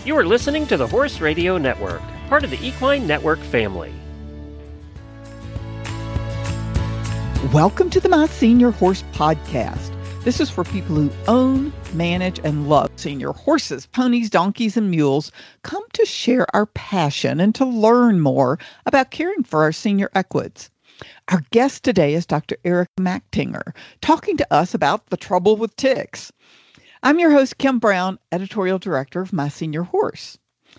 You are listening to the Horse Radio Network, part of the Equine Network family. Welcome to the My Senior Horse Podcast. This is for people who own, manage, and love senior horses, ponies, donkeys, and mules, come to share our passion and to learn more about caring for our senior equids. Our guest today is Dr. Erica Machtinger, talking to us about the trouble with ticks. I'm your host, Kim Brown, Editorial Director of My Senior Horse.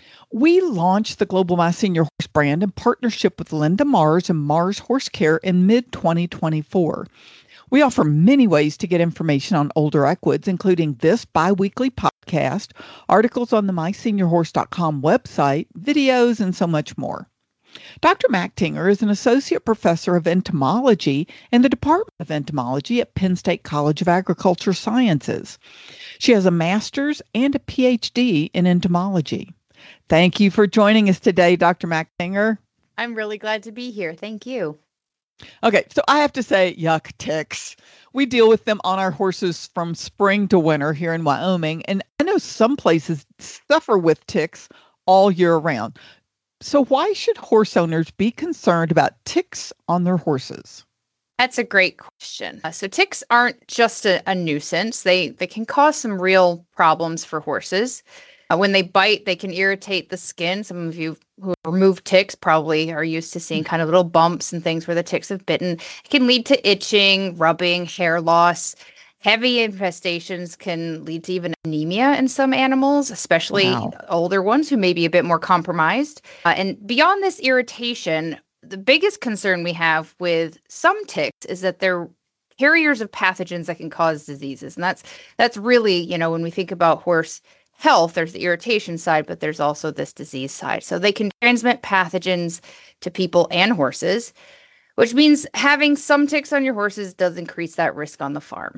We launched the Global My Senior Horse brand in partnership with Linda Mars and Mars Horse Care in mid-2024. We offer many ways to get information on older equids, including this bi-weekly podcast, articles on the myseniorhorse.com website, videos, and so much more. Dr. Machtinger is an associate professor of entomology in the Department of Entomology at Penn State College of Agriculture Sciences. She has a master's and a PhD in entomology. Thank you for joining us today, Dr. Machtinger. I'm really glad to be here. Thank you. Okay, so I have to say, yuck, ticks. We deal with them on our horses from spring to winter here in Wyoming, and I know some places suffer with ticks all year round. So why should horse owners be concerned about ticks on their horses? That's a great question. So ticks aren't just a nuisance. They can cause some real problems for horses. When they bite, they can irritate the skin. Some of you who remove ticks probably are used to seeing kind of little bumps and things where the ticks have bitten. It can lead to itching, rubbing, hair loss. Heavy infestations can lead to even anemia in some animals, especially older ones who may be a bit more compromised. And beyond this irritation, the biggest concern we have with some ticks is that they're carriers of pathogens that can cause diseases. And that's really, when we think about horse health, there's the irritation side, but there's also this disease side. So they can transmit pathogens to people and horses, which means having some ticks on your horses does increase that risk on the farm.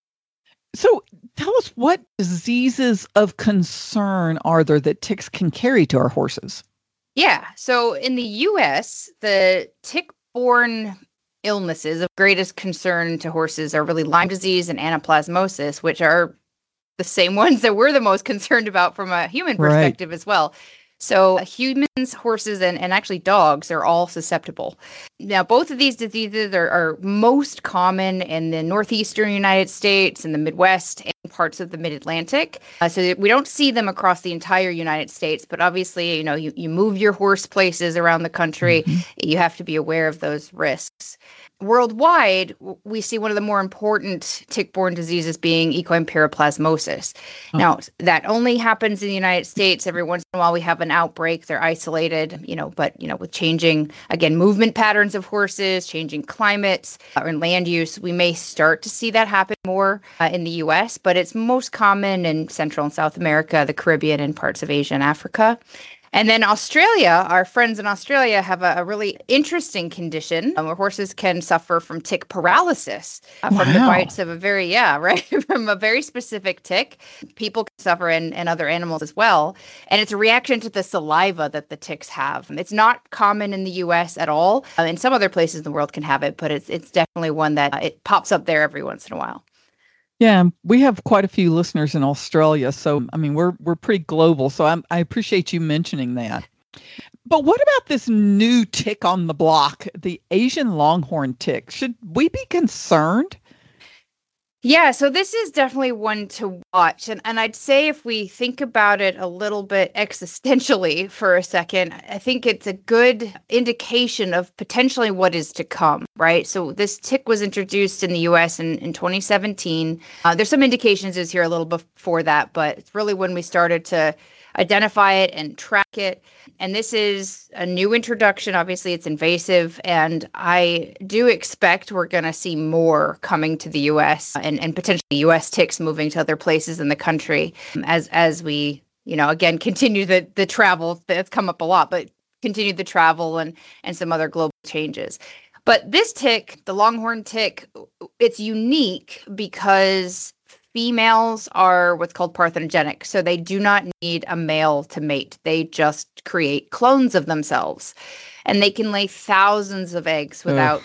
So tell us, what diseases of concern are there that ticks can carry to our horses? Yeah. So in the U.S., the tick-borne illnesses of greatest concern to horses are really Lyme disease and anaplasmosis, which are the same ones that we're the most concerned about from a human perspective as well. So humans, horses, and actually dogs are all susceptible. Now, both of these diseases are most common in the northeastern United States, in the Midwest, and parts of the mid-Atlantic. So we don't see them across the entire United States, but obviously, you move your horse places around the country, you have to be aware of those risks. Worldwide, we see one of the more important tick-borne diseases being equine paraplasmosis. Now, that only happens in the United States. Every once in a while, we have an outbreak. They're isolated, but with changing, again, movement patterns of horses, changing climates and land use, we may start to see that happen more in the U.S., but it's most common in Central and South America, the Caribbean, and parts of Asia and Africa. And then Australia, our friends in Australia have a really interesting condition where horses can suffer from tick paralysis from the bites of from a very specific tick. People can suffer and other animals as well. And it's a reaction to the saliva that the ticks have. It's not common in the U.S. at all. In some other places in the world can have it, but it's definitely one that it pops up there every once in a while. Yeah, we have quite a few listeners in Australia, so we're pretty global. So I appreciate you mentioning that. But what about this new tick on the block, the Asian longhorn tick? Should we be concerned? Yeah, so this is definitely one to watch. And I'd say if we think about it a little bit existentially for a second, I think it's a good indication of potentially what is to come, right? So this tick was introduced in the U.S. in 2017. There's some indications it was here a little before that, but it's really when we started to identify it and track it. And this is a new introduction. Obviously, it's invasive, and I do expect we're going to see more coming to the U.S. and potentially U.S. ticks moving to other places in the country as we, again, continue the travel. That's come up a lot, but continue the travel and some other global changes. But this tick, the longhorn tick, it's unique because females are what's called parthenogenetic. So they do not need a male to mate. They just create clones of themselves. And they can lay thousands of eggs without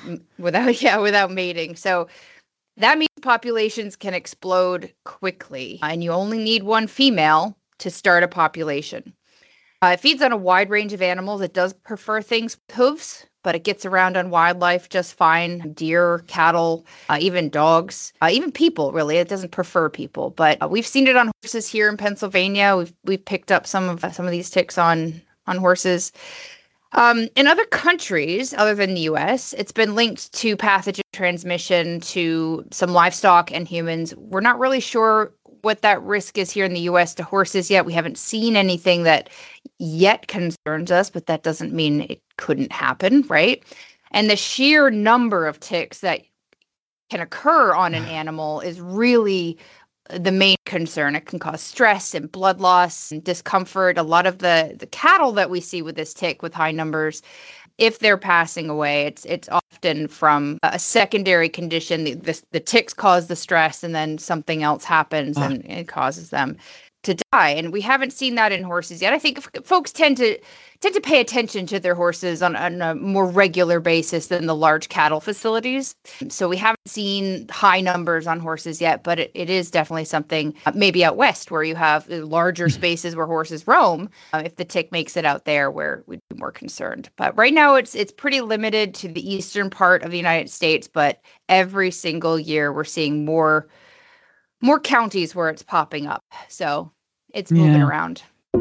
mating. So that means populations can explode quickly. And you only need one female to start a population. It feeds on a wide range of animals. It does prefer things with hooves, but it gets around on wildlife just fine. Deer, cattle, even dogs, even people, really. It doesn't prefer people, but we've seen it on horses here in Pennsylvania. We've picked up some of these ticks on horses. In other countries, other than the US, it's been linked to pathogen transmission to some livestock and humans. We're not really sure what that risk is here in the US to horses yet. We haven't seen anything that yet concerns us, but that doesn't mean it couldn't happen, right? And the sheer number of ticks that can occur on an animal is really the main concern. It can cause stress and blood loss and discomfort. A lot of the cattle that we see with this tick with high numbers, if they're passing away, it's often from a secondary condition. The ticks cause the stress, and then something else happens and it causes them to die. And we haven't seen that in horses yet. I think folks tend to pay attention to their horses on a more regular basis than the large cattle facilities. So we haven't seen high numbers on horses yet, but it is definitely something maybe out west where you have larger spaces where horses roam. If the tick makes it out there, where we'd be more concerned. But right now it's pretty limited to the eastern part of the United States, but every single year we're seeing more counties where it's popping up. So it's moving around.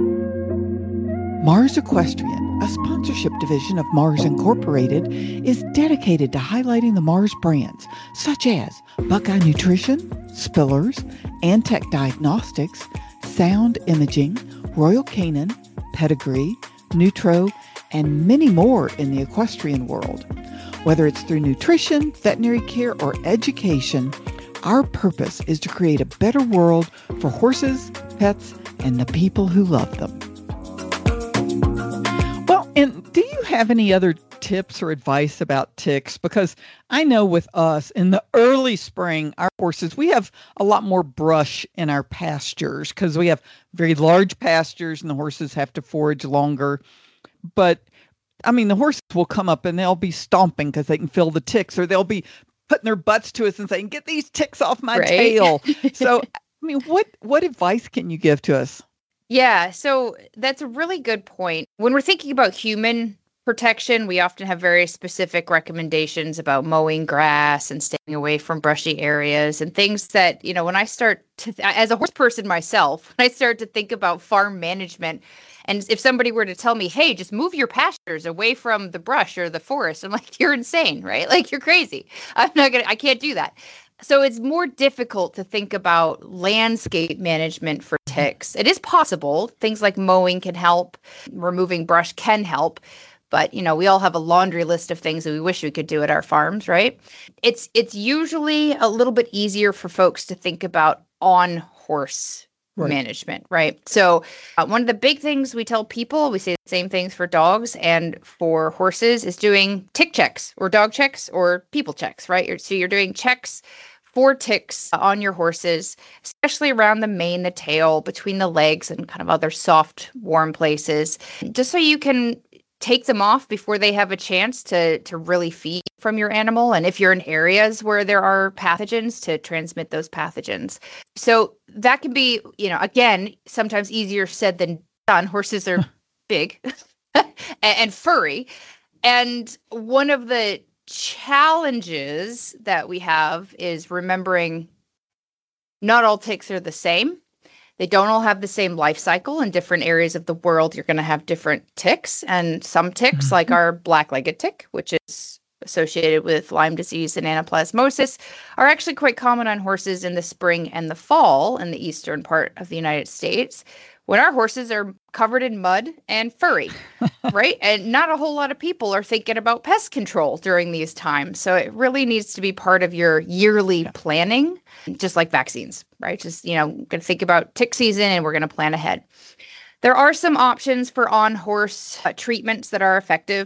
Mars Equestrian, a sponsorship division of Mars Incorporated, is dedicated to highlighting the Mars brands such as Buckeye Nutrition, Spillers, Antech Diagnostics, Sound Imaging, Royal Canin, Pedigree, Nutro, and many more in the equestrian world. Whether it's through nutrition, veterinary care, or education, our purpose is to create a better world for horses, pets, and the people who love them. Well, and do you have any other tips or advice about ticks? Because I know with us in the early spring, our horses, we have a lot more brush in our pastures because we have very large pastures and the horses have to forage longer. But I mean, the horses will come up and they'll be stomping because they can feel the ticks, or they'll be putting their butts to us and saying, "Get these ticks off my tail." So, I mean, what advice can you give to us? Yeah, so that's a really good point. When we're thinking about human protection, we often have very specific recommendations about mowing grass and staying away from brushy areas and things that, when I start to, as a horse person myself, when I start to think about farm management, and if somebody were to tell me, "Hey, just move your pastures away from the brush or the forest," I'm like, "You're insane, right? Like, you're crazy. I can't do that." So it's more difficult to think about landscape management for ticks. It is possible. Things like mowing can help, removing brush can help, but we all have a laundry list of things that we wish we could do at our farms, right? It's usually a little bit easier for folks to think about on horse management, right? So one of the big things we tell people, we say the same things for dogs and for horses, is doing tick checks or dog checks or people checks, right? So you're doing checks for ticks on your horses, especially around the mane, the tail, between the legs, and kind of other soft, warm places, just so you can take them off before they have a chance to really feed from your animal. And if you're in areas where there are pathogens, to transmit those pathogens. So that can be, again, sometimes easier said than done. Horses are big and furry. And one of the challenges that we have is remembering not all ticks are the same. They don't all have the same life cycle. In different areas of the world, you're going to have different ticks. And some ticks, like our black-legged tick, which is associated with Lyme disease and anaplasmosis, are actually quite common on horses in the spring and the fall in the eastern part of the United States, when our horses are covered in mud and furry, right? And not a whole lot of people are thinking about pest control during these times. So it really needs to be part of your yearly planning, just like vaccines, right? Just, going to think about tick season and we're going to plan ahead. There are some options for on-horse treatments that are effective,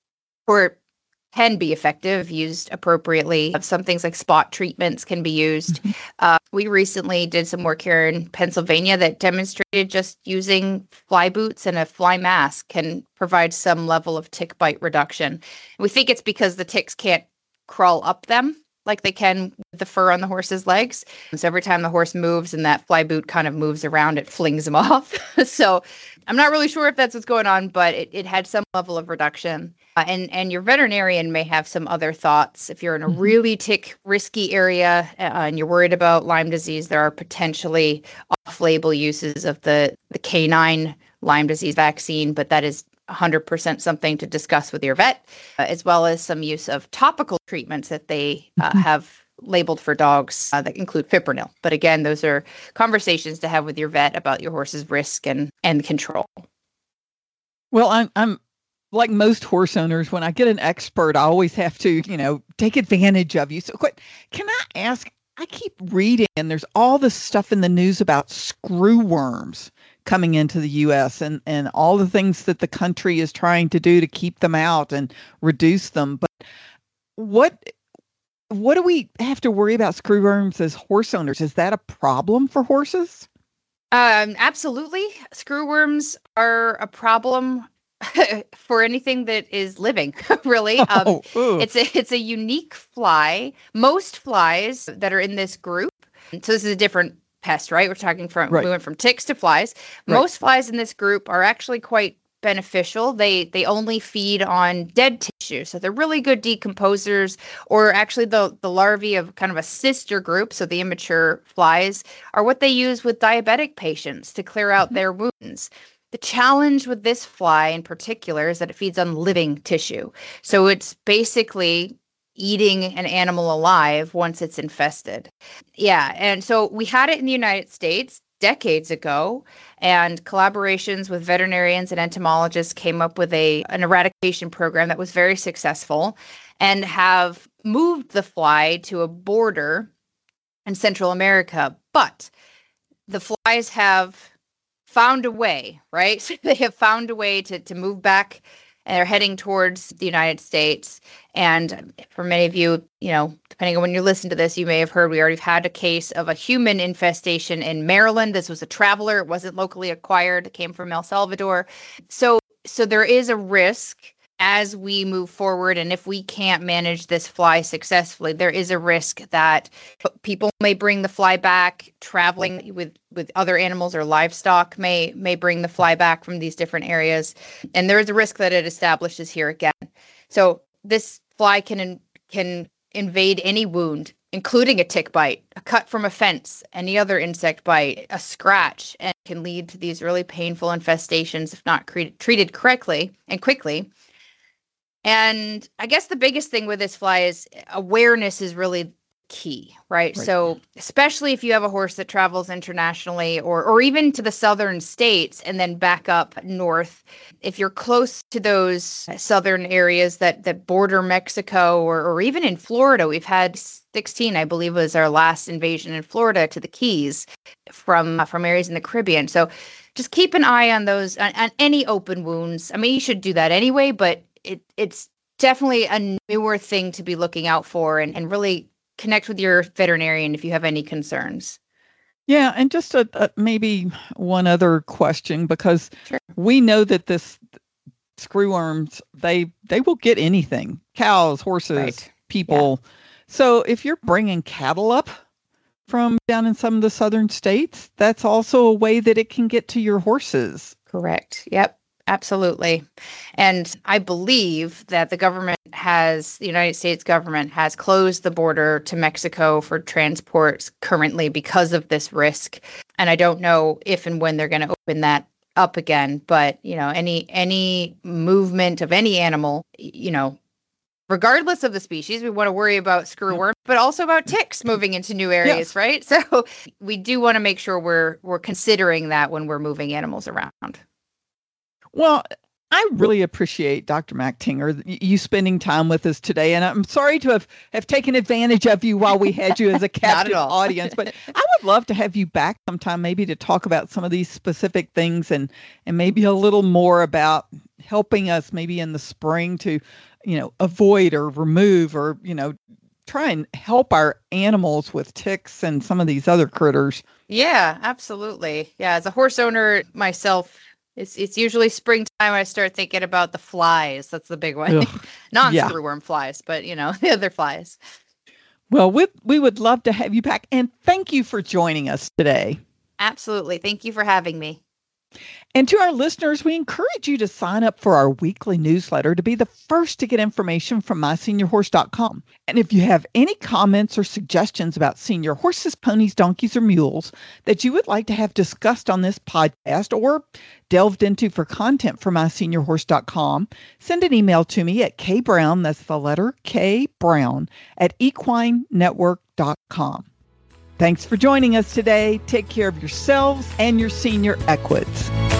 or can be effective, used appropriately. Some things like spot treatments can be used. We recently did some work here in Pennsylvania that demonstrated just using fly boots and a fly mask can provide some level of tick bite reduction. We think it's because the ticks can't crawl up them, like they can with the fur on the horse's legs. So every time the horse moves and that fly boot kind of moves around, it flings them off. So I'm not really sure if that's what's going on, but it had some level of reduction. And your veterinarian may have some other thoughts. If you're in a really tick risky area and you're worried about Lyme disease, there are potentially off-label uses of the canine Lyme disease vaccine, but that is 100% something to discuss with your vet, as well as some use of topical treatments that they have labeled for dogs that include fipronil. But again, those are conversations to have with your vet about your horse's risk and control. Well, I'm like most horse owners, when I get an expert, I always have to, take advantage of you. So can I ask, I keep reading and there's all this stuff in the news about screw worms coming into the U.S. and all the things that the country is trying to do to keep them out and reduce them. But what do we have to worry about screw worms as horse owners? Is that a problem for horses? Absolutely. Screw worms are a problem for anything that is living, really. It's a unique fly. Most flies that are in this group, so this is a different pest, right? We went from ticks to flies. Right. Most flies in this group are actually quite beneficial. They only feed on dead tissue. So they're really good decomposers, or actually the larvae of kind of a sister group. So the immature flies are what they use with diabetic patients to clear out their wounds. The challenge with this fly in particular is that it feeds on living tissue. So it's basically eating an animal alive once it's infested. Yeah. And so we had it in the United States decades ago, and collaborations with veterinarians and entomologists came up with an eradication program that was very successful and have moved the fly to a border in Central America. But the flies have found a way, right? So they have found a way to move back, and they're heading towards the United States. And for many of you, depending on when you listen to this, you may have heard we already had a case of a human infestation in Maryland. This was a traveler. It wasn't locally acquired. It came from El Salvador. So there is a risk as we move forward. And if we can't manage this fly successfully, there is a risk that people may bring the fly back. Traveling with other animals or livestock may bring the fly back from these different areas. And there is a risk that it establishes here again. So this fly can invade any wound, including a tick bite, a cut from a fence, any other insect bite, a scratch, and can lead to these really painful infestations if not treated correctly and quickly. And I guess the biggest thing with this fly is awareness is really key, right? So especially if you have a horse that travels internationally or even to the southern states and then back up north, if you're close to those southern areas that border Mexico or even in Florida, we've had 16, I believe, was our last invasion in Florida to the Keys from areas in the Caribbean. So just keep an eye on those, on any open wounds. I mean, you should do that anyway, but it's definitely a newer thing to be looking out for and really connect with your veterinarian if you have any concerns. Yeah. And just maybe one other question, because we know that this screwworms, they will get anything, cows, horses, people. Yeah. So if you're bringing cattle up from down in some of the southern states, that's also a way that it can get to your horses. Correct. Yep. Absolutely. And I believe that the United States government has closed the border to Mexico for transports currently because of this risk. And I don't know if and when they're going to open that up again. But, any movement of any animal, regardless of the species, we want to worry about screwworm, but also about ticks moving into new areas, right? So we do want to make sure we're considering that when we're moving animals around. Well, I really appreciate Dr. McTinger, you spending time with us today. And I'm sorry to have taken advantage of you while we had you as a captive audience, but I would love to have you back sometime, maybe to talk about some of these specific things and maybe a little more about helping us maybe in the spring to, avoid or remove or, try and help our animals with ticks and some of these other critters. Yeah, absolutely. Yeah. As a horse owner myself, it's usually springtime I start thinking about the flies. That's the big one. Non-screwworm flies, but the other flies. Well, we would love to have you back. And thank you for joining us today. Absolutely. Thank you for having me. And to our listeners, we encourage you to sign up for our weekly newsletter to be the first to get information from myseniorhorse.com. And if you have any comments or suggestions about senior horses, ponies, donkeys, or mules that you would like to have discussed on this podcast or delved into for content for myseniorhorse.com, send an email to me at kbrown, that's the letter K Brown, at equinenetwork.com. Thanks for joining us today. Take care of yourselves and your senior equids.